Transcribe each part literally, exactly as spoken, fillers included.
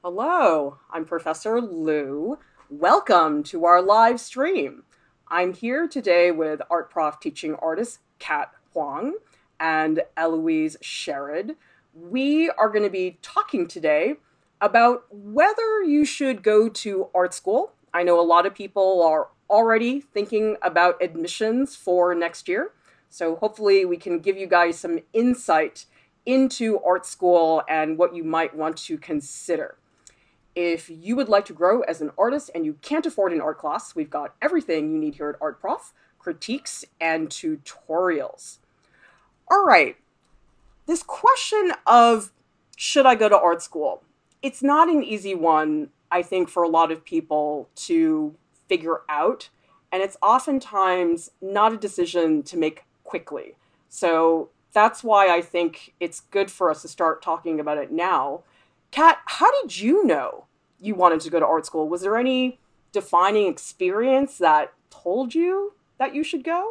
Hello, I'm Professor Lou. Welcome to our live stream. I'm here today with Art Prof teaching artist Kat Huang and Eloise Sherrod. We are going to be talking today about whether you should go to art school. I know a lot of people are already thinking about admissions for next year, so hopefully we can give you guys some insight into art school and what you might want to consider. If you would like to grow as an artist and you can't afford an art class, we've got everything you need here at Art Prof, critiques and tutorials. All right, this question of should I go to art school? It's not an easy one, I think, for a lot of people to figure out, and it's oftentimes not a decision to make quickly. So that's why I think it's good for us to start talking about it now. Kat, how did you know you wanted to go to art school? Was there any defining experience that told you that you should go?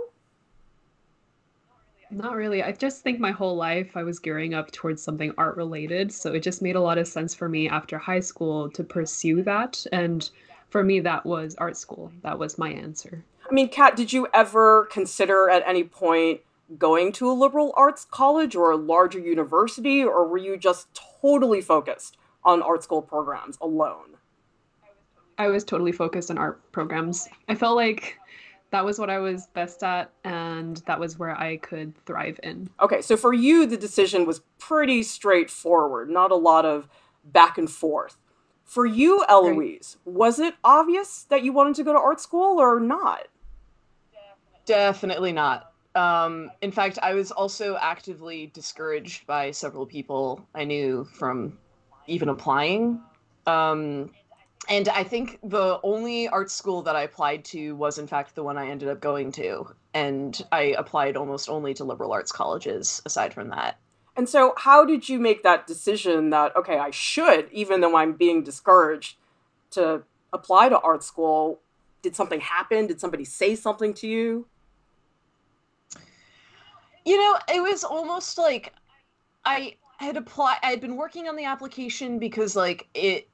Not really. I just think my whole life I was gearing up towards something art related. So it just made a lot of sense for me after high school to pursue that. And for me, that was art school. That was my answer. I mean, Kat, did you ever consider at any point going to a liberal arts college or a larger university, or were you just totally focused on art school programs alone? I was totally focused on art programs. I felt like that was what I was best at, and that was where I could thrive in. Okay, so for you, the decision was pretty straightforward, not a lot of back and forth. For you, Right. Eloise, was it obvious that you wanted to go to art school or not? Definitely not. Um, in fact, I was also actively discouraged by several people I knew from even applying. Um, and I think the only art school that I applied to was, in fact, the one I ended up going to. And I applied almost only to liberal arts colleges aside from that. And so, how did you make that decision that, okay, I should, even though I'm being discouraged, to apply to art school? Did something happen? Did somebody say something to you? You know, it was almost like I had applied, I had been working on the application because, like, it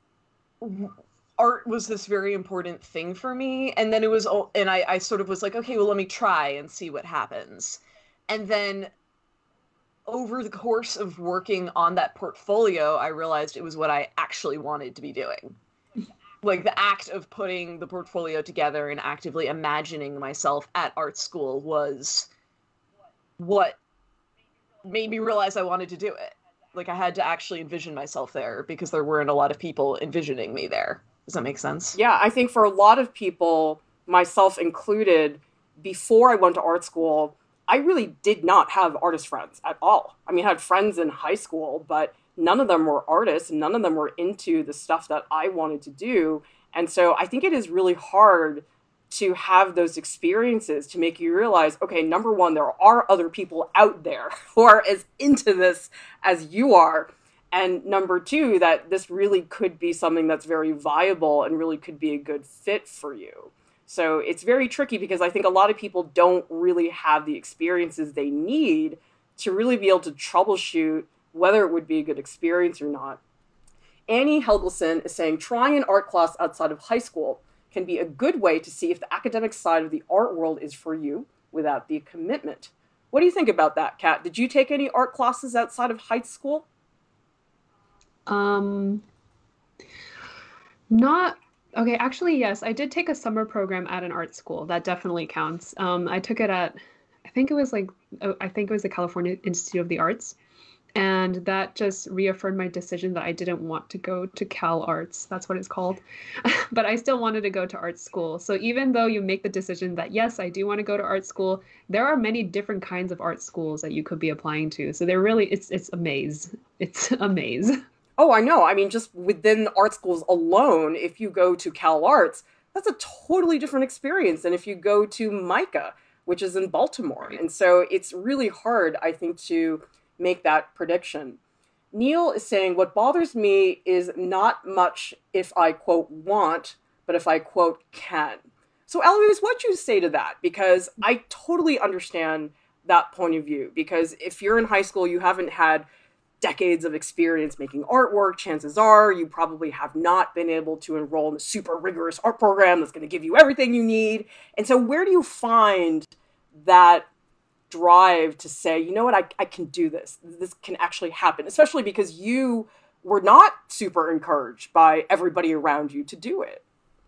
art was this very important thing for me, and then it was and I, I sort of was like, okay, well, let me try and see what happens. And then over the course of working on that portfolio, I realized it was what I actually wanted to be doing. Like, the act of putting the portfolio together and actively imagining myself at art school was what made me realize I wanted to do it. Like, I had to actually envision myself there because there weren't a lot of people envisioning me there. Does that make sense? Yeah, I think for a lot of people, myself included, before I went to art school, I really did not have artist friends at all. I mean, I had friends in high school, but none of them were artists, and none of them were into the stuff that I wanted to do. And so I think it is really hard to have those experiences to make you realize, okay, number one, there are other people out there who are as into this as you are. And number two, that this really could be something that's very viable and really could be a good fit for you. So it's very tricky because I think a lot of people don't really have the experiences they need to really be able to troubleshoot whether it would be a good experience or not. Annie Helgelson is saying trying an art class outside of high school can be a good way to see if the academic side of the art world is for you without the commitment. What do you think about that, Kat? Did you take any art classes outside of high school? Um, Not okay. Actually, yes, I did take a summer program at an art school. That definitely counts. Um, I took it at, I think it was like, uh, I think it was the California Institute of the Arts. And that just reaffirmed my decision that I didn't want to go to Cal Arts. That's what it's called. But I still wanted to go to art school. So even though you make the decision that, yes, I do want to go to art school, there are many different kinds of art schools that you could be applying to. So they're really, it's it's a maze. It's a maze. Oh, I know. I mean, just within art schools alone, if you go to Cal Arts, that's a totally different experience than if you go to MICA, which is in Baltimore. Right. And so it's really hard, I think, to make that prediction. Neil is saying, what bothers me is not much if I, quote, want, but if I, quote, can. So, Eloise, what'd you say to that? Because I totally understand that point of view. Because if you're in high school, you haven't had decades of experience making artwork, chances are you probably have not been able to enroll in a super rigorous art program that's going to give you everything you need. And so where do you find that drive to say, you know what, I, I can do this. This can actually happen, especially because you were not super encouraged by everybody around you to do it?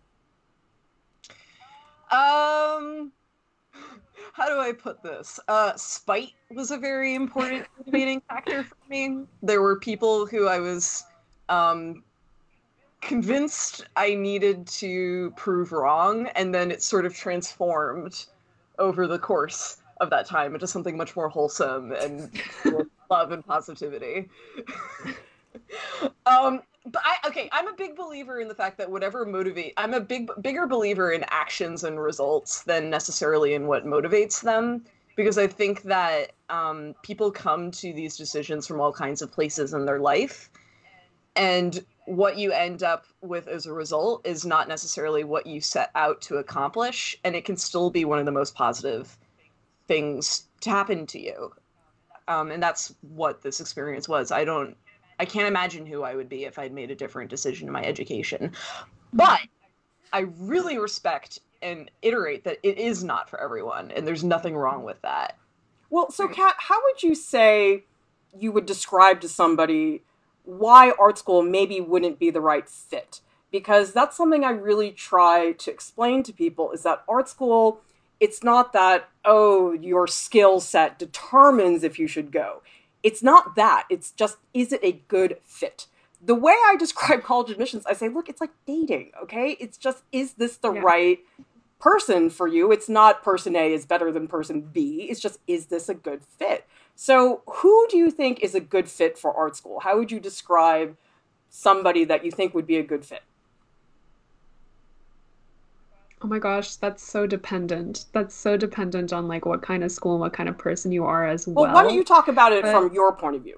Um, how do I put this? Uh, spite was a very important motivating factor for me. There were people who I was um, convinced I needed to prove wrong, and then it sort of transformed over the course of that time into something much more wholesome and full of love and positivity. um, but I, okay, I'm a big believer in the fact that whatever motivate, I'm a big, bigger believer in actions and results than necessarily in what motivates them, because I think that um, people come to these decisions from all kinds of places in their life, and what you end up with as a result is not necessarily what you set out to accomplish, and it can still be one of the most positive things to happen to you. Um, and that's what this experience was. I don't, I can't imagine who I would be if I'd made a different decision in my education. But I really respect and iterate that it is not for everyone, and there's nothing wrong with that. Well, so Kat, how would you say you would describe to somebody why art school maybe wouldn't be the right fit? Because that's something I really try to explain to people, is that art school, it's not that, oh, your skill set determines if you should go. It's not that. It's just, is it a good fit? The way I describe college admissions, I say, look, it's like dating, okay? It's just, is this the yeah. right person for you? It's not person A is better than person B. It's just, is this a good fit? So who do you think is a good fit for art school? How would you describe somebody that you think would be a good fit? Oh my gosh, that's so dependent. That's so dependent on like what kind of school and what kind of person you are as well. Well, why don't you talk about it but from your point of view?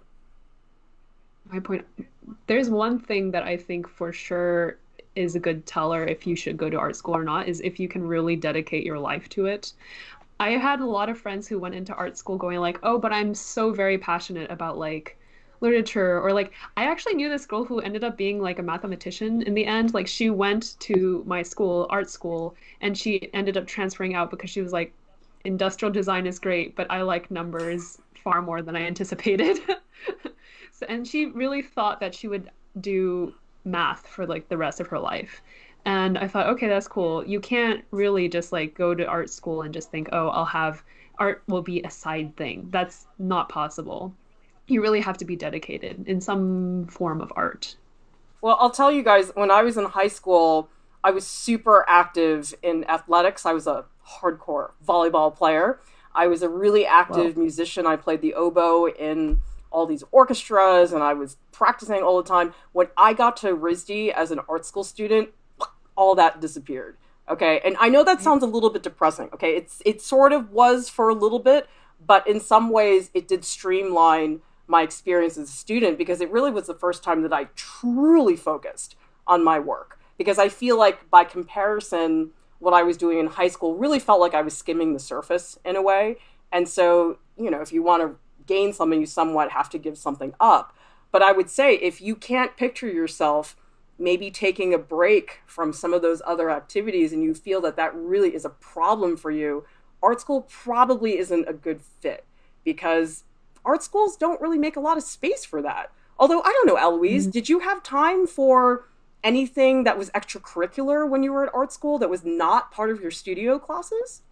My point, there's one thing that I think for sure is a good teller if you should go to art school or not, is if you can really dedicate your life to it. I had a lot of friends who went into art school going like, oh, but I'm so very passionate about like literature, or like I actually knew this girl who ended up being like a mathematician in the end. Like she went to my school, art school, and she ended up transferring out because she was like, industrial design is great, but I like numbers far more than I anticipated. So, and she really thought that she would do math for like the rest of her life. And I thought, okay, that's cool. You can't really just like go to art school and just think, oh, I'll have art will be a side thing. That's not possible. You really have to be dedicated in some form of art. Well, I'll tell you guys, when I was in high school, I was super active in athletics. I was a hardcore volleyball player. I was a really active Whoa. musician. I played the oboe in all these orchestras, and I was practicing all the time. When I got to R I S D as an art school student, all that disappeared. Okay, and I know that sounds a little bit depressing. Okay, it's it sort of was for a little bit, but in some ways it did streamline my experience as a student, because it really was the first time that I truly focused on my work. Because I feel like by comparison, what I was doing in high school really felt like I was skimming the surface in a way. And so, you know, if you want to gain something, you somewhat have to give something up. But I would say if you can't picture yourself maybe taking a break from some of those other activities, and you feel that that really is a problem for you, art school probably isn't a good fit, because art schools don't really make a lot of space for that. Although, I don't know, Eloise, mm-hmm. did you have time for anything that was extracurricular when you were at art school that was not part of your studio classes?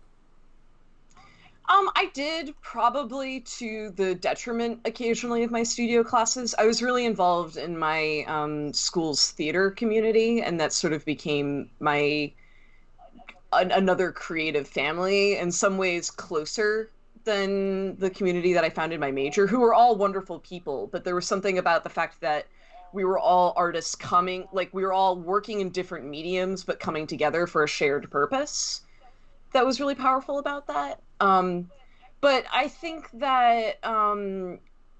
Um, I did, probably to the detriment occasionally of my studio classes. I was really involved in my um, school's theater community, and that sort of became my an, another creative family, in some ways closer than the community that I found in my major, who were all wonderful people. But there was something about the fact that we were all artists coming, like we were all working in different mediums, but coming together for a shared purpose. That was really powerful about that. Um, but I think that um,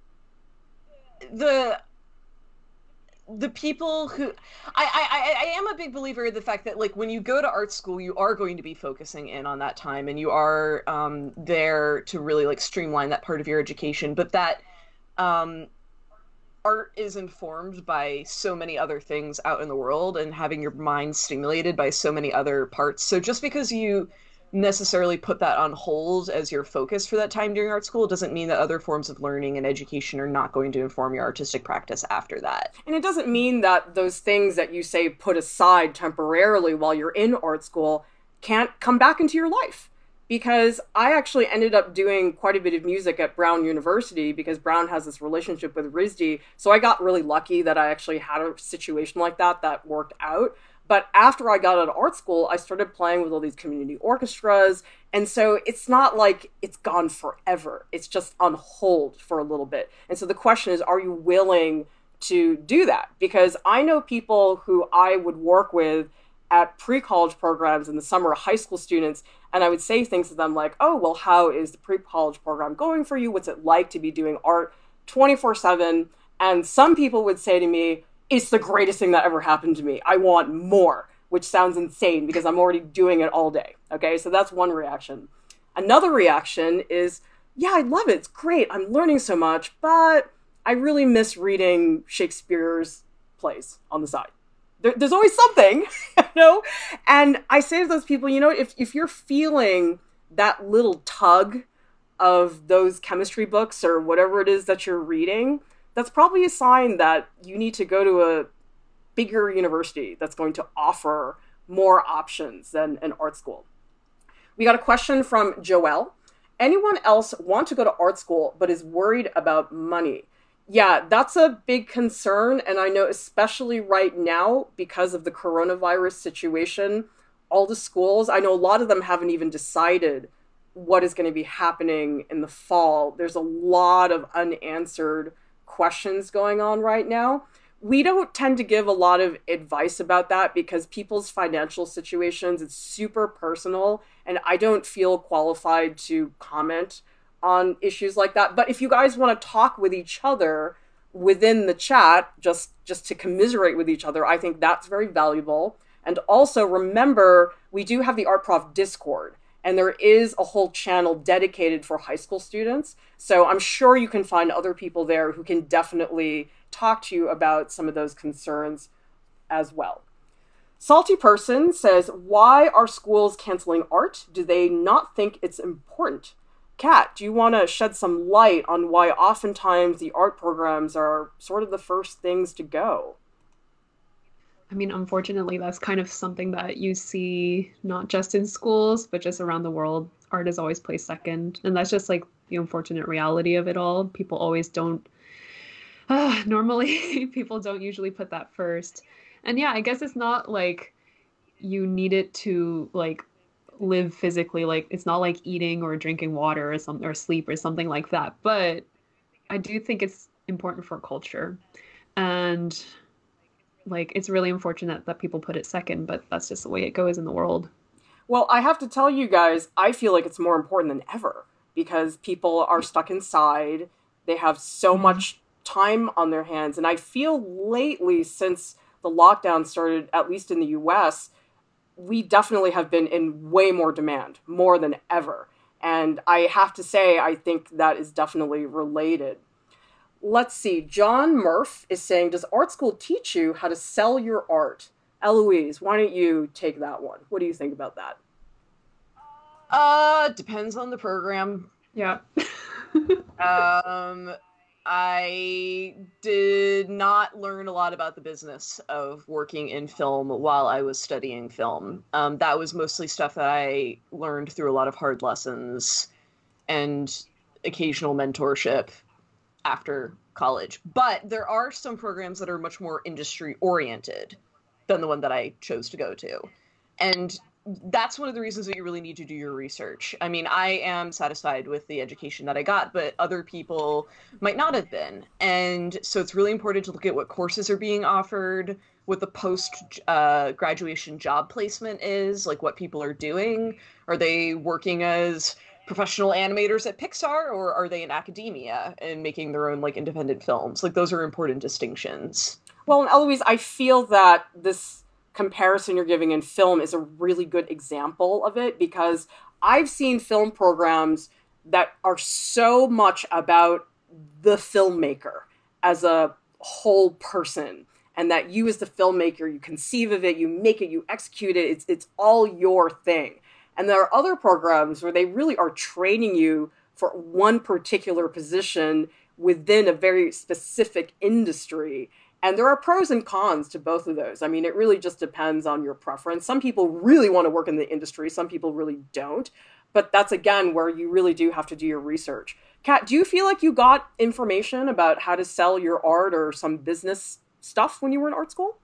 the the people who I, I I am a big believer in the fact that like when you go to art school, you are going to be focusing in on that time, and you are um, there to really like streamline that part of your education. But that um, art is informed by so many other things out in the world and having your mind stimulated by so many other parts. So just because you necessarily put that on hold as your focus for that time during art school doesn't mean that other forms of learning and education are not going to inform your artistic practice after that. And it doesn't mean that those things that you say put aside temporarily while you're in art school can't come back into your life. Because I actually ended up doing quite a bit of music at Brown University because Brown has this relationship with R I S D. So I got really lucky that I actually had a situation like that that worked out. But after I got out of art school, I started playing with all these community orchestras. And so it's not like it's gone forever. It's just on hold for a little bit. And so the question is, are you willing to do that? Because I know people who I would work with at pre-college programs in the summer, high school students, and I would say things to them like, oh, well, how is the pre-college program going for you? What's it like to be doing art twenty-four seven? And some people would say to me, it's the greatest thing that ever happened to me. I want more, which sounds insane because I'm already doing it all day. Okay, so that's one reaction. Another reaction is, yeah, I love it. It's great. I'm learning so much, but I really miss reading Shakespeare's plays on the side. There, there's always something, you know? And I say to those people, you know, if, if you're feeling that little tug of those chemistry books or whatever it is that you're reading, that's probably a sign that you need to go to a bigger university that's going to offer more options than an art school. We got a question from Joelle. Anyone else want to go to art school but is worried about money? Yeah, that's a big concern. And I know especially right now, because of the coronavirus situation, all the schools, I know a lot of them haven't even decided what is going to be happening in the fall. There's a lot of unanswered questions going on right now. We don't tend to give a lot of advice about that because people's financial situations, it's super personal, and I don't feel qualified to comment on issues like that. But if you guys want to talk with each other within the chat, just just to commiserate with each other, I think that's very valuable. And also remember, we do have the Art Prof Discord, and there is a whole channel dedicated for high school students. So I'm sure you can find other people there who can definitely talk to you about some of those concerns as well. Salty Person says, why are schools canceling art? Do they not think it's important? Kat, do you want to shed some light on why oftentimes the art programs are sort of the first things to go? I mean, unfortunately, that's kind of something that you see not just in schools, but just around the world. Art is always placed second. And that's just like the unfortunate reality of it all. People always don't, uh, normally people don't usually put that first. And yeah, I guess it's not like you need it to like live physically, like it's not like eating or drinking water or something or sleep or something like that, but I do think it's important for culture, and like it's really unfortunate that people put it second, but that's just the way it goes in the world. Well, I have to tell you guys, I feel like it's more important than ever because people are stuck inside. They have so mm-hmm. much time on their hands, and I feel lately, since the lockdown started, at least in the U S, we definitely have been in way more demand, more than ever. And I have to say, I think that is definitely related. Let's see. John Murph is saying, does art school teach you how to sell your art? Eloise, why don't you take that one? What do you think about that? Uh, depends on the program. Yeah. um... I did not learn a lot about the business of working in film while I was studying film. Um, that was mostly stuff that I learned through a lot of hard lessons and occasional mentorship after college. But there are some programs that are much more industry-oriented than the one that I chose to go to. And that's one of the reasons that you really need to do your research. I mean, I am satisfied with the education that I got, but other people might not have been. And so it's really important to look at what courses are being offered, what the post uh, graduation job placement is, like what people are doing. Are they working as professional animators at Pixar, or are they in academia and making their own like independent films? Like those are important distinctions. Well, and Eloise, I feel that this comparison you're giving in film is a really good example of it, because I've seen film programs that are so much about the filmmaker as a whole person, and that you as the filmmaker, you conceive of it, you make it, you execute it. It's it's all your thing. And there are other programs where they really are training you for one particular position within a very specific industry. And there are pros and cons to both of those. I mean, it really just depends on your preference. Some people really want to work in the industry. Some people really don't. But that's, again, where you really do have to do your research. Kat, do you feel like you got information about how to sell your art or some business stuff when you were in art school?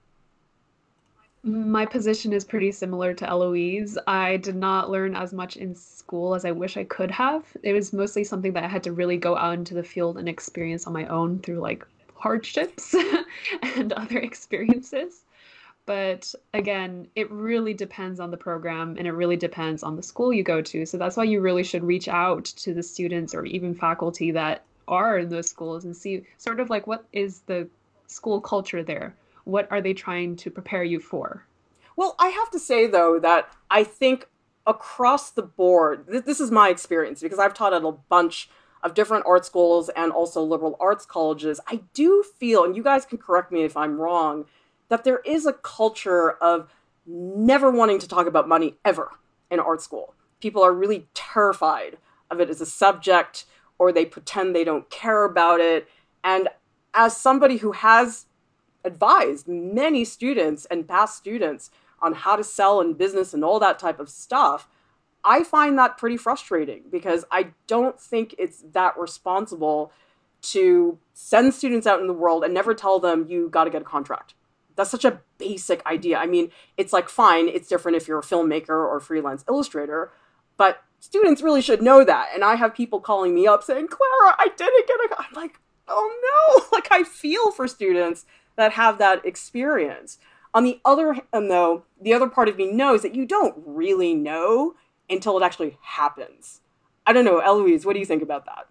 My position is pretty similar to Eloise. I did not learn as much in school as I wish I could have. It was mostly something that I had to really go out into the field and experience on my own through like hardships and other experiences. But again, it really depends on the program and it really depends on the school you go to. So that's why you really should reach out to the students or even faculty that are in those schools and see sort of like what is the school culture there? What are they trying to prepare you for? Well, I have to say, though, that I think across the board, th- this is my experience because I've taught at a bunch of different art schools and also liberal arts colleges. I do feel, and you guys can correct me if I'm wrong, that there is a culture of never wanting to talk about money ever in art school. People are really terrified of it as a subject, or they pretend they don't care about it. And as somebody who has advised many students and past students on how to sell in business and all that type of stuff, I find that pretty frustrating because I don't think it's that responsible to send students out in the world and never tell them you got to get a contract. That's such a basic idea. I mean, it's like, fine, it's different if you're a filmmaker or freelance illustrator, but students really should know that. And I have people calling me up saying, Clara, I didn't get a, I'm like, oh no, like I feel for students that have that experience. On the other hand, though, the other part of me knows that you don't really know until it actually happens. I don't know, Eloise, what do you think about that?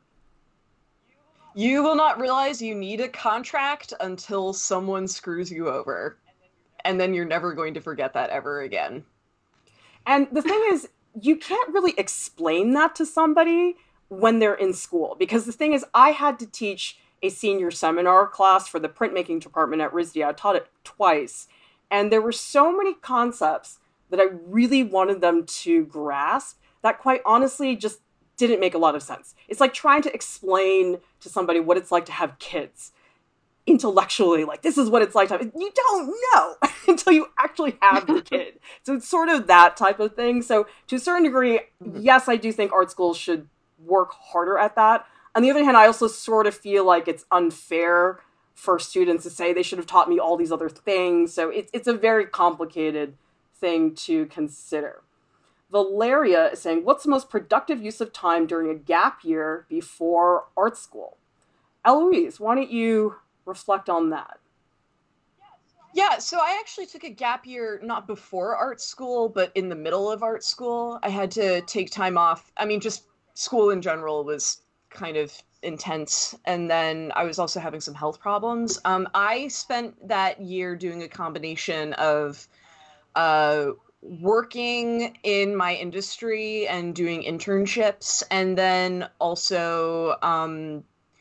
You will not realize you need a contract until someone screws you over. And then you're never going to forget that ever again. And the thing is, you can't really explain that to somebody when they're in school. Because the thing is, I had to teach a senior seminar class for the printmaking department at RISD. I taught it twice. And there were so many concepts that I really wanted them to grasp that quite honestly just didn't make a lot of sense. It's like trying to explain to somebody what it's like to have kids intellectually. Like, this is what it's like to have, you don't know until you actually have the kid. So it's sort of that type of thing. So to a certain degree, yes, I do think art schools should work harder at that. On the other hand, I also sort of feel like it's unfair for students to say they should have taught me all these other things. So it's it's a very complicated thing to consider. Valeria is saying, what's the most productive use of time during a gap year before art school? Eloise, why don't you reflect on that? Yeah, so I actually took a gap year not before art school, but in the middle of art school. I had to take time off. I mean, just school in general was kind of intense. And then I was also having some health problems. Um, I spent that year doing a combination of uh, working in my industry and doing internships, and then also um,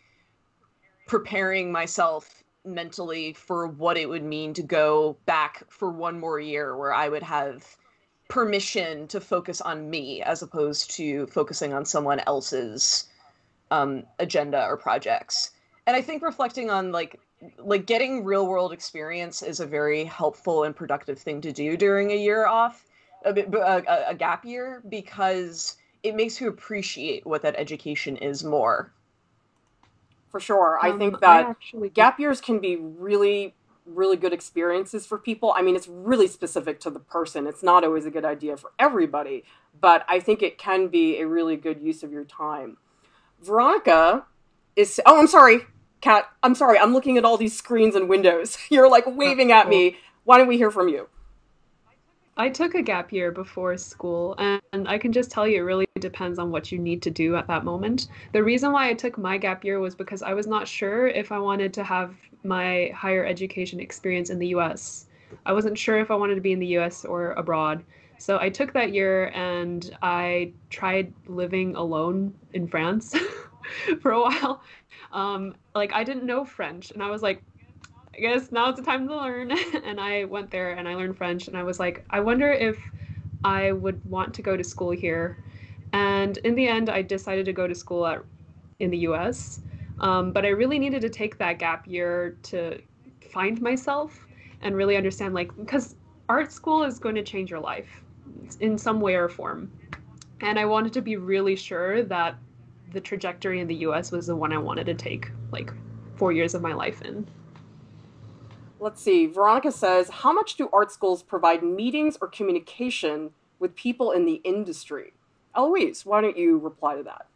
preparing myself mentally for what it would mean to go back for one more year where I would have permission to focus on me as opposed to focusing on someone else's um, agenda or projects. And I think reflecting on like like getting real world experience is a very helpful and productive thing to do during a year off, a, a, a gap year, because it makes you appreciate what that education is more. For sure. I Um, think I that actually gap years can be really, really good experiences for people. I mean, it's really specific to the person. It's not always a good idea for everybody, but I think it can be a really good use of your time. Veronica is, oh, I'm sorry, Kat. I'm sorry. I'm looking at all these screens and windows. You're like waving at me. Why don't we hear from you? I took a gap year before school, and I can just tell you it really depends on what you need to do at that moment. The reason why I took my gap year was because I was not sure if I wanted to have my higher education experience in the U S. I wasn't sure if I wanted to be in the U S or abroad. So I took that year and I tried living alone in France for a while. Um, like I didn't know French, and I was like, I guess now's the time to learn. And I went there and I learned French and I was like, I wonder if I would want to go to school here. And in the end, I decided to go to school at in the U S. Um, but I really needed to take that gap year to find myself and really understand, like, because art school is going to change your life in some way or form. And I wanted to be really sure that the trajectory in the U S was the one I wanted to take, like, four years of my life in. Let's see. Veronica says, how much do art schools provide meetings or communication with people in the industry? Eloise, why don't you reply to that?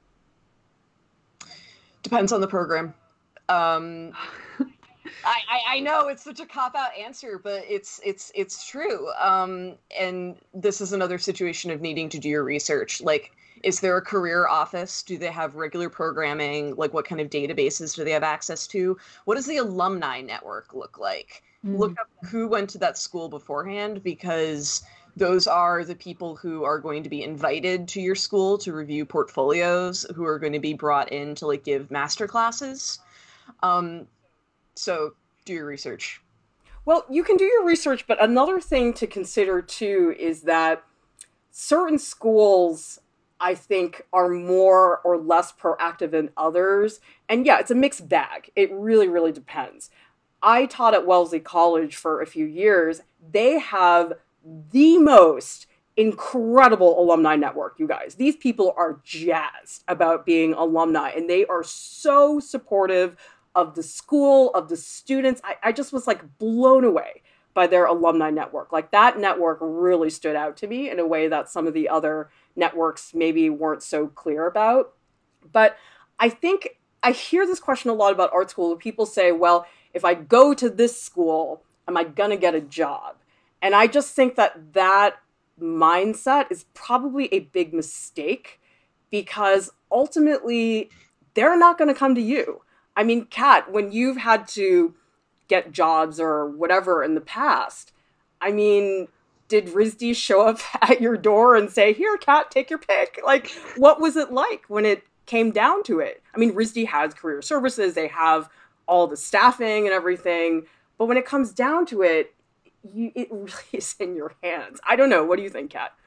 Depends on the program. Um, I, I, I know it's such a cop-out answer, but it's it's it's true. Um, and this is another situation of needing to do your research. Like, is there a career office? Do they have regular programming? Like, what kind of databases do they have access to? What does the alumni network look like? Mm. Look up who went to that school beforehand, because those are the people who are going to be invited to your school to review portfolios, who are going to be brought in to, like, give master classes. Um, so do your research. Well, you can do your research, but another thing to consider too is that certain schools, I think, are more or less proactive than others. And yeah, it's a mixed bag. It really, really depends. I taught at Wellesley College for a few years. They have the most incredible alumni network, you guys. These people are jazzed about being alumni, and they are so supportive of the school, of the students. I, I just was like blown away by their alumni network. Like, that network really stood out to me in a way that some of the other networks maybe weren't so clear about. But I think I hear this question a lot about art school. People say, well, if I go to this school, am I going to get a job? And I just think that that mindset is probably a big mistake, because ultimately they're not going to come to you. I mean, Kat, when you've had to get jobs or whatever in the past, I mean, did R I S D show up at your door and say, here, Kat, take your pick? Like, what was it like when it came down to it? I mean, R I S D has career services, they have all the staffing and everything, but when it comes down to it, you, it really is in your hands. I don't know. What do you think, Kat?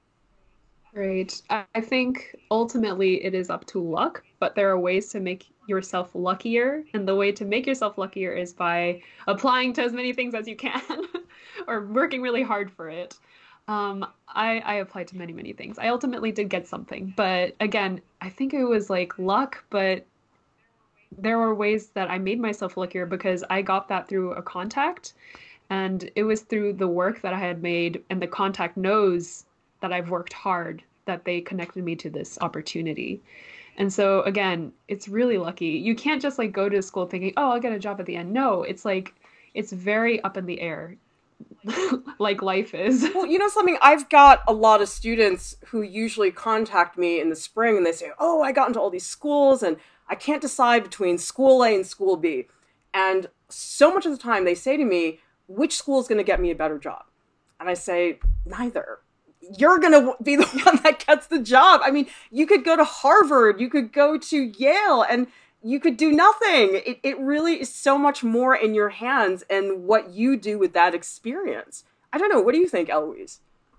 Great. I think ultimately it is up to luck, but there are ways to make yourself luckier. And the way to make yourself luckier is by applying to as many things as you can or working really hard for it. Um, I, I applied to many, many things. I ultimately did get something. But again, I think it was like luck, but there were ways that I made myself luckier because I got that through a contact. And it was through the work that I had made, and the contact knows that I've worked hard, that they connected me to this opportunity. And so again, it's really lucky. You can't just like go to school thinking, oh, I'll get a job at the end. No, it's like, it's very up in the air, like life is. Well, you know something, I've got a lot of students who usually contact me in the spring and they say, oh, I got into all these schools and I can't decide between school A and school B. And so much of the time they say to me, which school is going to get me a better job? And I say, neither. You're going to be the one that gets the job. I mean, you could go to Harvard, you could go to Yale, and you could do nothing. It, it really is so much more in your hands and what you do with that experience. I don't know. What do you think, Eloise?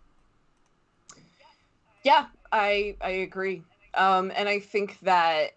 Yeah, I, I agree. Um, and I think that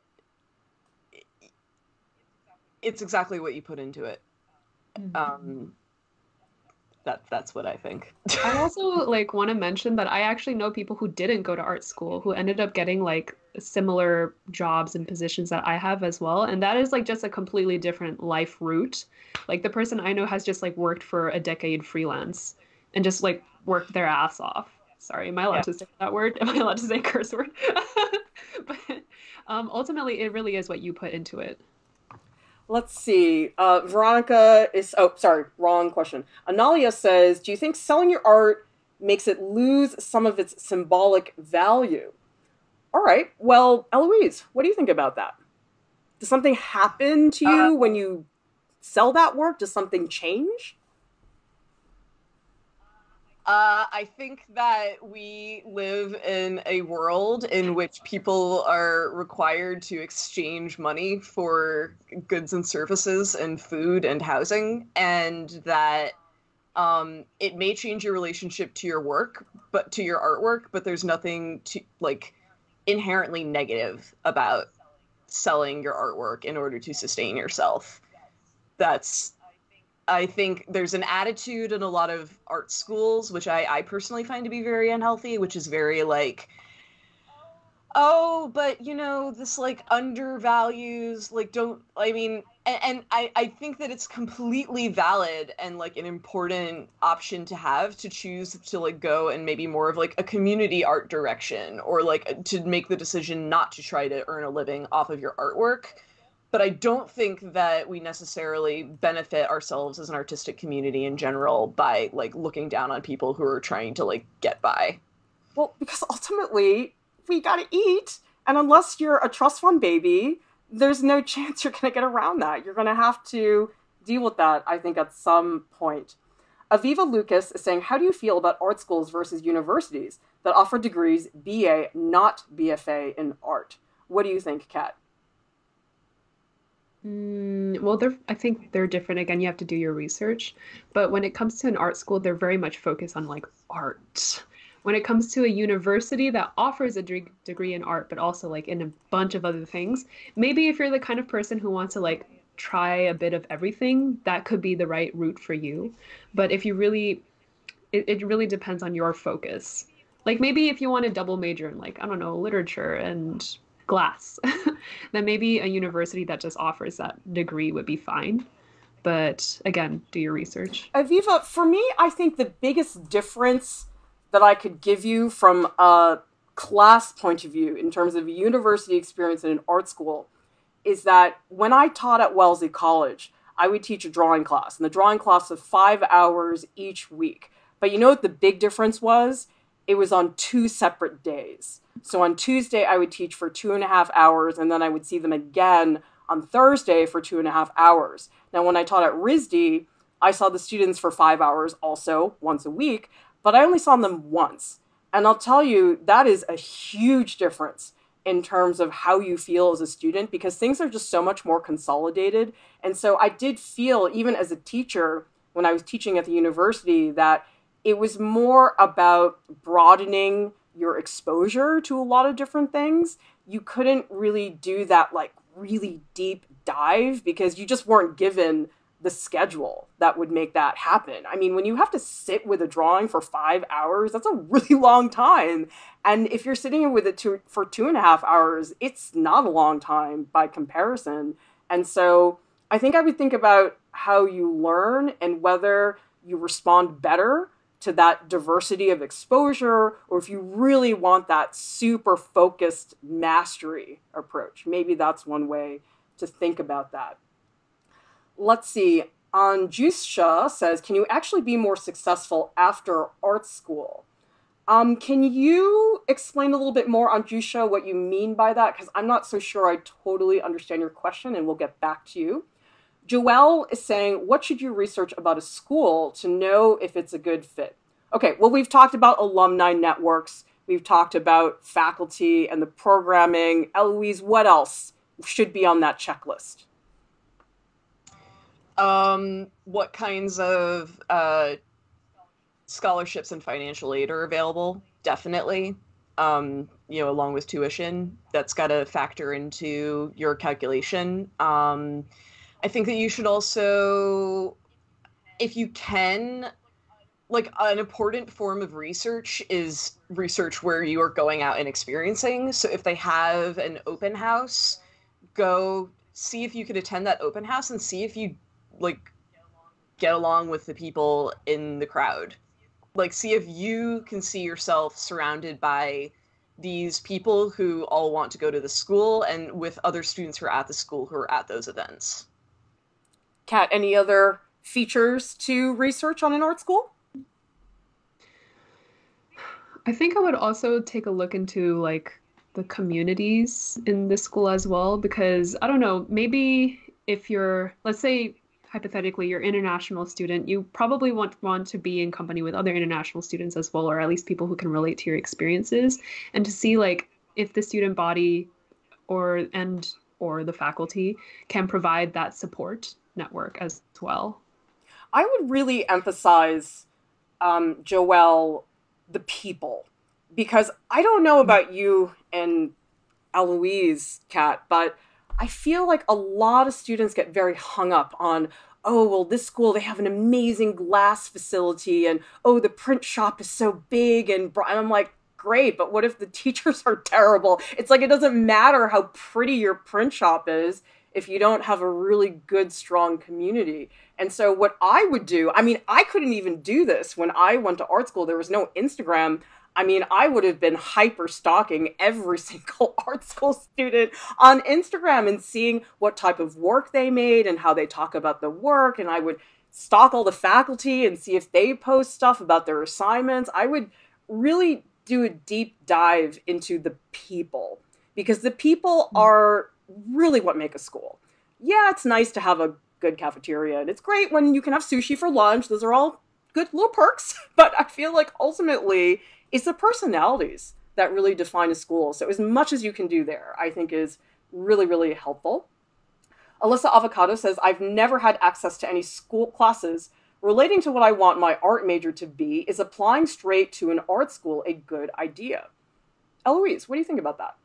it's exactly what you put into it. Mm-hmm. Um, That, that's what I think. I also like want to mention that I actually know people who didn't go to art school who ended up getting like similar jobs and positions that I have as well. And that is like just a completely different life route. Like the person I know has just like worked for a decade freelance and just like worked their ass off. Sorry, am I allowed yeah. to say that word? Am I allowed to say a curse word? But um, ultimately, it really is what you put into it. Let's see. Uh, Veronica is... Oh, sorry. Wrong question. Analia says, do you think selling your art makes it lose some of its symbolic value? All right. Well, Eloise, what do you think about that? Does something happen to you uh, when you sell that work? Does something change? Uh, I think that we live in a world in which people are required to exchange money for goods and services and food and housing, and that um, it may change your relationship to your work, but to your artwork, but there's nothing to like inherently negative about selling your artwork in order to sustain yourself. That's I think there's an attitude in a lot of art schools, which I, I personally find to be very unhealthy, which is very like, oh, but you know, this like undervalues, like don't, I mean, and, and I, I think that it's completely valid and like an important option to have to choose to like go and maybe more of like a community art direction or like to make the decision not to try to earn a living off of your artwork. But I don't think that we necessarily benefit ourselves as an artistic community in general by like looking down on people who are trying to like get by. Well, because ultimately we gotta eat, and unless you're a trust fund baby, there's no chance you're gonna get around that. You're gonna have to deal with that, I think, at some point. Aviva Lucas is saying, how do you feel about art schools versus universities that offer degrees B A, not B F A in art? What do you think, Kat? Mm, well, they're, I think they're different. Again, you have to do your research. But when it comes to an art school, they're very much focused on like art. When it comes to a university that offers a de- degree in art, but also like in a bunch of other things, maybe if you're the kind of person who wants to like try a bit of everything, that could be the right route for you. But if you really, it, it really depends on your focus. Like maybe if you want to double major in like, I don't know, literature and glass, then maybe a university that just offers that degree would be fine. But again, do your research. Aviva, for me, I think the biggest difference that I could give you from a class point of view in terms of a university experience in an art school is that when I taught at Wellesley College, I would teach a drawing class, and the drawing class was five hours each week. But you know what the big difference was? It was on two separate days. So on Tuesday, I would teach for two and a half hours, and then I would see them again on Thursday for two and a half hours. Now, when I taught at R I S D, I saw the students for five hours also once a week, but I only saw them once. And I'll tell you, that is a huge difference in terms of how you feel as a student, because things are just so much more consolidated. And so I did feel, even as a teacher, when I was teaching at the university, that it was more about broadening your exposure to a lot of different things. You couldn't really do that like really deep dive because you just weren't given the schedule that would make that happen. I mean, when you have to sit with a drawing for five hours, that's a really long time. And if you're sitting with it to, for two and a half hours, it's not a long time by comparison. And so I think I would think about how you learn and whether you respond better to that diversity of exposure, or if you really want that super focused mastery approach. Maybe that's one way to think about that. Let's see. Anjusha says, can you actually be more successful after art school? Um, can you explain a little bit more, Anjusha, what you mean by that? Because I'm not so sure I totally understand your question, and we'll get back to you. Joelle is saying, what should you research about a school to know if it's a good fit? Okay, well, we've talked about alumni networks. We've talked about faculty and the programming. Eloise, what else should be on that checklist? Um, what kinds of uh, scholarships and financial aid are available? Definitely. Um, you know, along with tuition, that's got to factor into your calculation. Um, I think that you should also, if you can, like an important form of research is research where you are going out and experiencing. So if they have an open house, go see if you could attend that open house and see if you like get along with the people in the crowd. Like see if you can see yourself surrounded by these people who all want to go to the school and with other students who are at the school who are at those events. Kat, any other features to research on an art school? I think I would also take a look into like the communities in the school as well, because I don't know, maybe if you're, let's say hypothetically you're an international student, you probably want want to be in company with other international students as well, or at least people who can relate to your experiences, and to see like if the student body or and or the faculty can provide that support network as well. I would really emphasize, um, Joelle, the people, because I don't know about you and Eloise, Kat, but I feel like a lot of students get very hung up on, oh, well, this school, they have an amazing glass facility, and oh, the print shop is so big, and, and I'm like, great, but what if the teachers are terrible? It's like, it doesn't matter how pretty your print shop is if you don't have a really good, strong community. And so what I would do, I mean, I couldn't even do this when I went to art school. There was no Instagram. I mean, I would have been hyper stalking every single art school student on Instagram and seeing what type of work they made and how they talk about the work. And I would stalk all the faculty and see if they post stuff about their assignments. I would really do a deep dive into the people, because the people are really what make a school. Yeah, it's nice to have a good cafeteria, and it's great when you can have sushi for lunch. Those are all good little perks, but I feel like ultimately it's the personalities that really define a school. So as much as you can do there, I think is really, really helpful. Alyssa Avocado says, I've never had access to any school classes relating to what I want my art major to be. Is applying straight to an art school a good idea? Eloise, what do you think about that?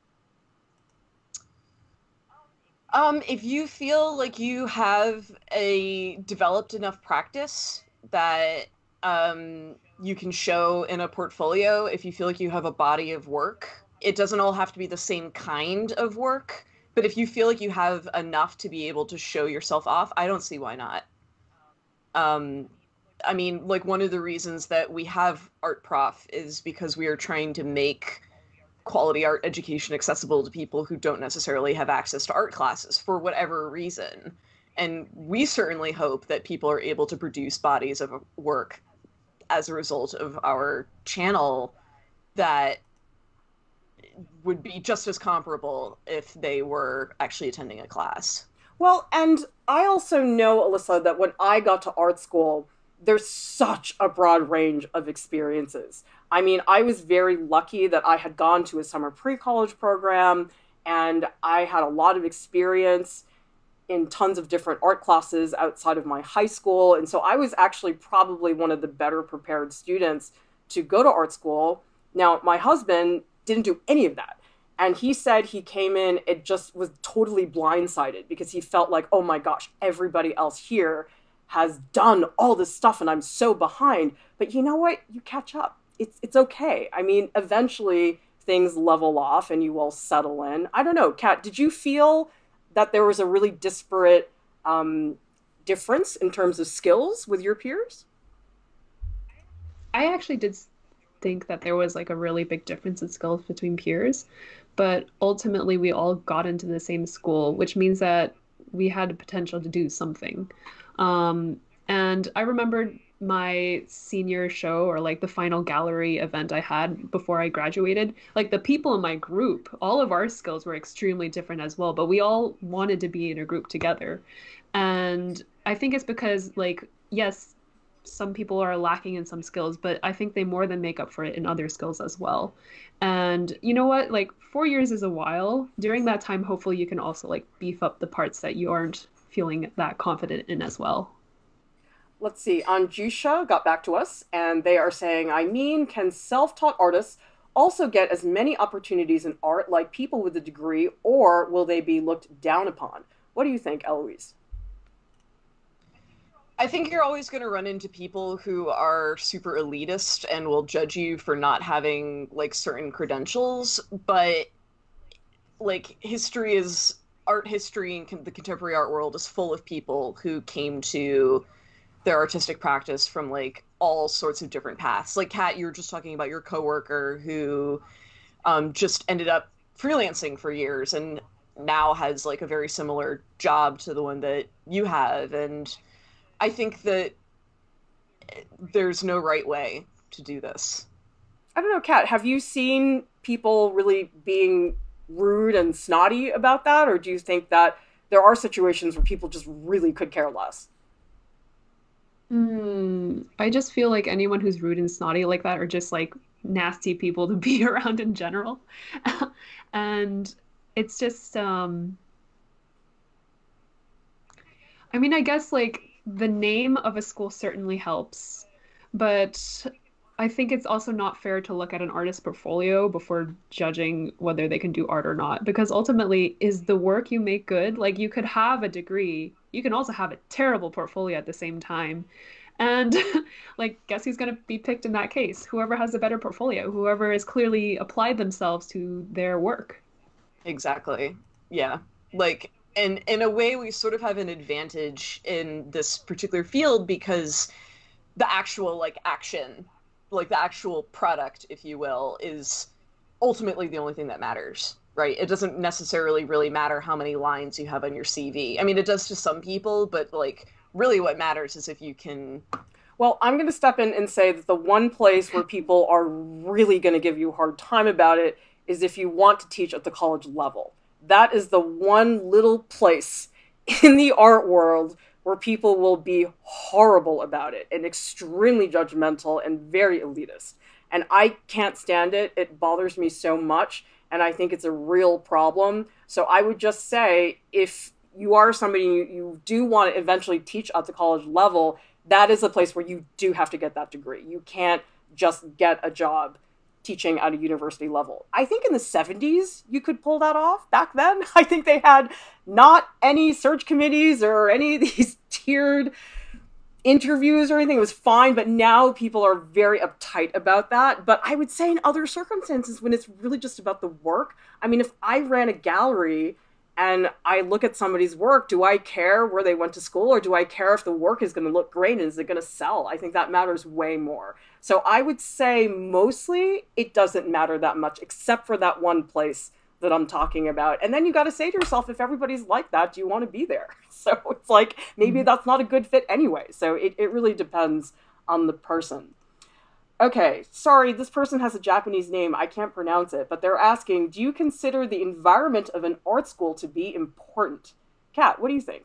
Um, if you feel like you have a developed enough practice that um, you can show in a portfolio, if you feel like you have a body of work, it doesn't all have to be the same kind of work, but if you feel like you have enough to be able to show yourself off, I don't see why not. Um, I mean, like, one of the reasons that we have Art Prof is because we are trying to make quality art education accessible to people who don't necessarily have access to art classes for whatever reason. And we certainly hope that people are able to produce bodies of work as a result of our channel that would be just as comparable if they were actually attending a class. Well, and I also know, Alyssa, that when I got to art school, there's such a broad range of experiences. I mean, I was very lucky that I had gone to a summer pre-college program, and I had a lot of experience in tons of different art classes outside of my high school. And so I was actually probably one of the better prepared students to go to art school. Now, my husband didn't do any of that. And he said he came in, it just was totally blindsided because he felt like, oh my gosh, everybody else here has done all this stuff and I'm so behind. But you know what? You catch up. It's it's okay. I mean, eventually things level off and you will settle in. I don't know, Kat, did you feel that there was a really disparate um, difference in terms of skills with your peers? I actually did think that there was like a really big difference in skills between peers, but ultimately we all got into the same school, which means that we had the potential to do something. Um, and I remembered my senior show, or like the final gallery event I had before I graduated, like the people in my group, all of our skills were extremely different as well, but we all wanted to be in a group together. And I think it's because, like, yes, some people are lacking in some skills, but I think they more than make up for it in other skills as well. And you know what? Like, four years is a while. During that time, hopefully you can also like beef up the parts that you aren't feeling that confident in as well. Let's see, Anjusha got back to us, and they are saying, I mean, can self-taught artists also get as many opportunities in art like people with a degree, or will they be looked down upon? What do you think, Eloise? I think you're always going to run into people who are super elitist and will judge you for not having, like, certain credentials, but, like, history is, art history and the contemporary art world is full of people who came to their artistic practice from like all sorts of different paths. Like Kat, you were just talking about your coworker who um, just ended up freelancing for years and now has like a very similar job to the one that you have. And I think that there's no right way to do this. I don't know, Kat, have you seen people really being rude and snotty about that? Or do you think that there are situations where people just really could care less. Hmm. I just feel like anyone who's rude and snotty like that are just like nasty people to be around in general. And it's just, um, I mean, I guess like the name of a school certainly helps, but I think it's also not fair to look at an artist's portfolio before judging whether they can do art or not, because ultimately, is the work you make good? Like you could have a degree, you can also have a terrible portfolio at the same time. And like, guess who's going to be picked in that case? Whoever has a better portfolio, whoever has clearly applied themselves to their work. Exactly. Yeah. Like, and in a way, we sort of have an advantage in this particular field because the actual, like, action, like, the actual product, if you will, is ultimately the only thing that matters, right? It doesn't necessarily really matter how many lines you have on your C V. I mean, it does to some people, but, like, really what matters is if you can... Well, I'm going to step in and say that the one place where people are really going to give you a hard time about it is if you want to teach at the college level. That is the one little place in the art world where people will be horrible about it and extremely judgmental and very elitist. And I can't stand it. It bothers me so much, and I think it's a real problem. So I would just say, if you are somebody you, you do want to eventually teach at the college level, that is a place where you do have to get that degree. You can't just get a job teaching at a university level. I think in the seventies, you could pull that off. Back then, I think they had not any search committees or any of these tiered interviews or anything. It was fine, but now people are very uptight about that. But I would say in other circumstances, when it's really just about the work, I mean, if I ran a gallery and I look at somebody's work, do I care where they went to school, or do I care if the work is going to look great and is it going to sell? I think that matters way more. So I would say mostly it doesn't matter that much, except for that one place that I'm talking about. And then you got to say to yourself, if everybody's like that, do you want to be there? So it's like, maybe mm-hmm. that's not a good fit anyway. So it, it really depends on the person. Okay, sorry, this person has a Japanese name. I can't pronounce it, but they're asking, do you consider the environment of an art school to be important? Kat, what do you think?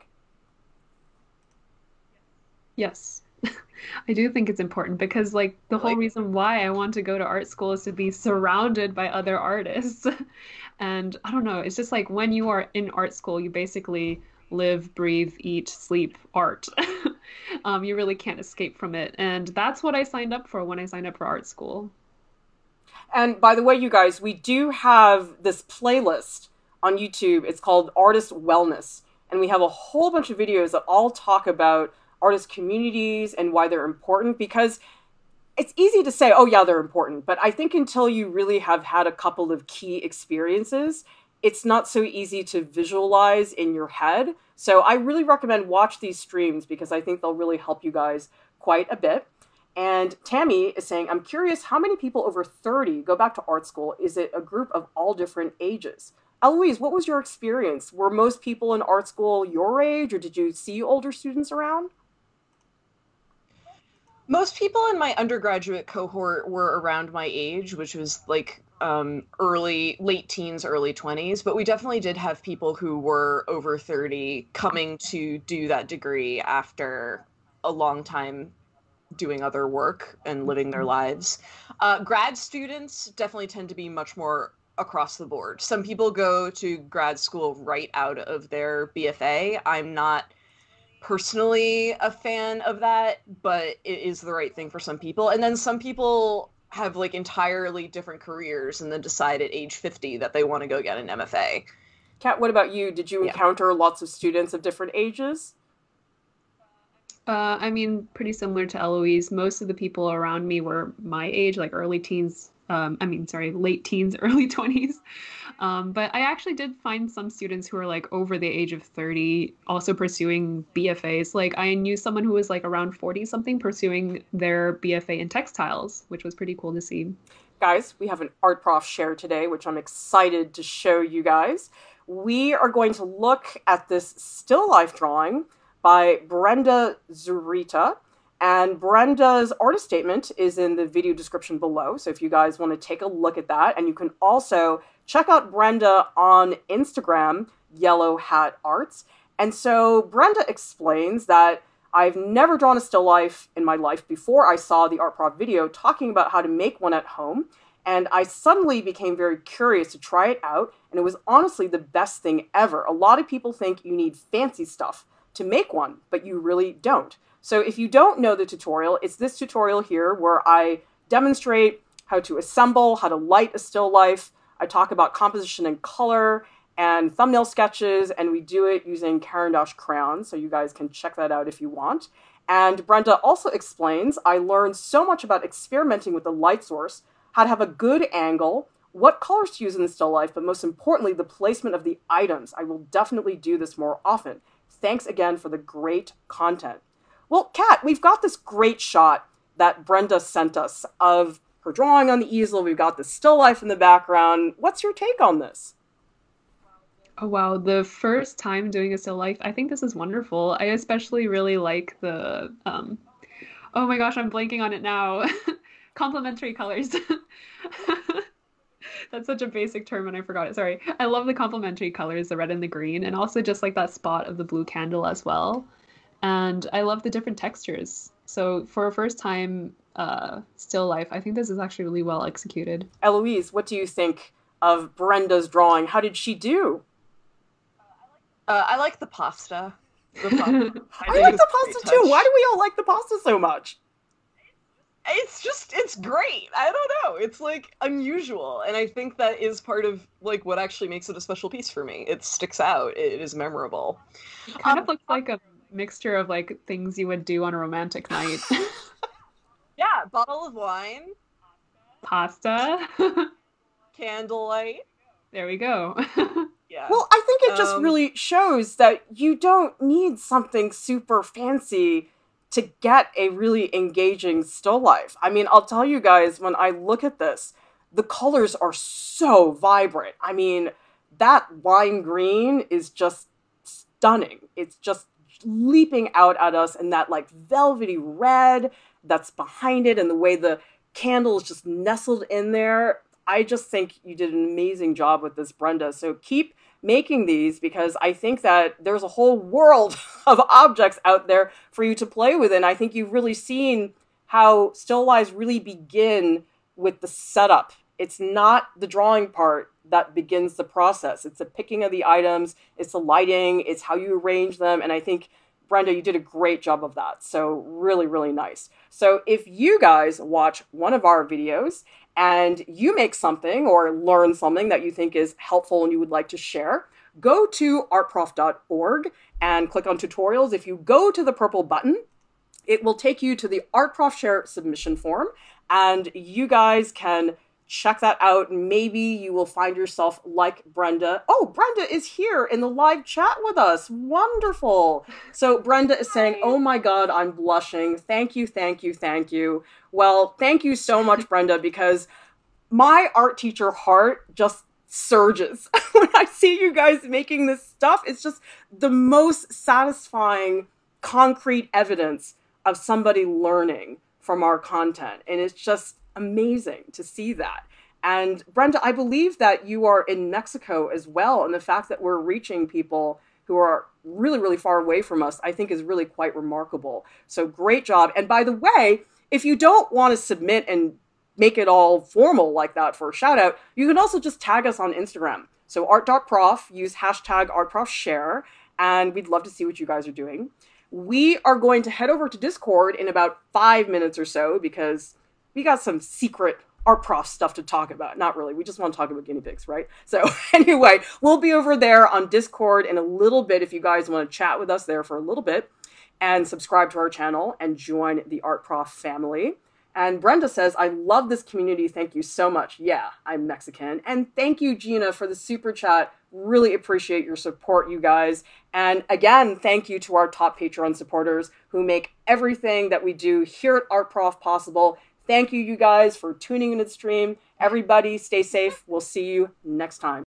Yes, I do think it's important because, like, the whole like, reason why I want to go to art school is to be surrounded by other artists. And I don't know, it's just like when you are in art school, you basically live, breathe, eat, sleep art. Um, you really can't escape from it. And that's what I signed up for when I signed up for art school. And by the way, you guys, we do have this playlist on YouTube. It's called Artist Wellness. And we have a whole bunch of videos that all talk about artist communities and why they're important, because it's easy to say, oh yeah, they're important. But I think until you really have had a couple of key experiences, it's not so easy to visualize in your head. So I really recommend watch these streams because I think they'll really help you guys quite a bit. And Tammy is saying, I'm curious how many people over thirty go back to art school? Is it a group of all different ages? Eloise, what was your experience? Were most people in art school your age, or did you see older students around? Most people in my undergraduate cohort were around my age, which was like um, early, late teens, early twenties. But we definitely did have people who were over thirty coming to do that degree after a long time doing other work and living their lives. Uh, grad students definitely tend to be much more across the board. Some people go to grad school right out of their B F A. I'm not personally a fan of that, but it is the right thing for some people. And then some people have like entirely different careers and then decide at age fifty that they want to go get an M F A. Kat, what about you? Did you Yeah. encounter lots of students of different ages? Uh, I mean, pretty similar to Eloise. Most of the people around me were my age, like early teens. Um, I mean, sorry, late teens, early twenties. Um, but I actually did find some students who are like over the age of thirty also pursuing B F As. Like I knew someone who was like around forty something pursuing their B F A in textiles, which was pretty cool to see. Guys, we have an art prof share today, which I'm excited to show you guys. We are going to look at this still life drawing by Brenda Zurita. And Brenda's artist statement is in the video description below. So if you guys want to take a look at that, and you can also check out Brenda on Instagram, Yellow Hat Arts. And so Brenda explains that I've never drawn a still life in my life before I saw the Art Prof video talking about how to make one at home. And I suddenly became very curious to try it out. And it was honestly the best thing ever. A lot of people think you need fancy stuff to make one, but you really don't. So if you don't know the tutorial, it's this tutorial here where I demonstrate how to assemble, how to light a still life. I talk about composition and color and thumbnail sketches, and we do it using Caran d'Ache crayons, so you guys can check that out if you want. And Brenda also explains, I learned so much about experimenting with the light source, how to have a good angle, what colors to use in the still life, but most importantly, the placement of the items. I will definitely do this more often. Thanks again for the great content. Well, Kat, we've got this great shot that Brenda sent us of her drawing on the easel. We've got the still life in the background. What's your take on this? Oh, wow. The first time doing a still life, I think this is wonderful. I especially really like the, um, oh my gosh, I'm blanking on it now. Complementary colors. That's such a basic term and I forgot it. Sorry. I love the complementary colors, the red and the green, and also just like that spot of the blue candle as well. And I love the different textures. So for a first time uh, still life, I think this is actually really well executed. Eloise, what do you think of Brenda's drawing? How did she do? Uh, I like the pasta. The pasta. I, I like the pasta too. Why do we all like the pasta so much? It's just, it's great. I don't know. It's like unusual. And I think that is part of like what actually makes it a special piece for me. It sticks out. It is memorable. It kind um, of looks like a mixture of like things you would do on a romantic night. Yeah, bottle of wine. Pasta. Candlelight. There we go. Yeah. Well, I think it just um, really shows that you don't need something super fancy to get a really engaging still life. I mean, I'll tell you guys, when I look at this, the colors are so vibrant. I mean, that wine green is just stunning. It's just leaping out at us, and that like velvety red that's behind it and the way the candle is just nestled in there. I just think you did an amazing job with this, Brenda. So keep making these, because I think that there's a whole world of objects out there for you to play with. And I think you've really seen how still lives really begin with the setup. It's not the drawing part that begins the process. It's the picking of the items, it's the lighting, it's how you arrange them. And I think, Brenda, you did a great job of that. So really, really nice. So if you guys watch one of our videos and you make something or learn something that you think is helpful and you would like to share, go to art prof dot org and click on tutorials. If you go to the purple button, it will take you to the Art Prof Share submission form, and you guys can check that out. Maybe you will find yourself like Brenda. Oh, Brenda is here in the live chat with us. Wonderful. So Brenda is saying, oh my God, I'm blushing. Thank you, thank you, thank you. Well, thank you so much, Brenda, because my art teacher heart just surges when I see you guys making this stuff. It's just the most satisfying, concrete evidence of somebody learning from our content. And it's just amazing to see that. And Brenda, I believe that you are in Mexico as well, and the fact that we're reaching people who are really, really far away from us, I think is really quite remarkable. So great job. And by the way, if you don't want to submit and make it all formal like that for a shout out, you can also just tag us on Instagram. So art dot prof, use hashtag artprofshare, and we'd love to see what you guys are doing. We are going to head over to Discord in about five minutes or so, because we got some secret art prof stuff to talk about. Not really. We just want to talk about guinea pigs, right? So anyway, we'll be over there on Discord in a little bit if you guys want to chat with us there for a little bit, and subscribe to our channel and join the Art Prof family. And Brenda says, I love this community. Thank you so much. Yeah, I'm Mexican. And thank you, Gina, for the super chat. Really appreciate your support, you guys. And again, thank you to our top Patreon supporters who make everything that we do here at Art Prof possible. Thank you, you guys, for tuning into the stream. Everybody, stay safe. We'll see you next time.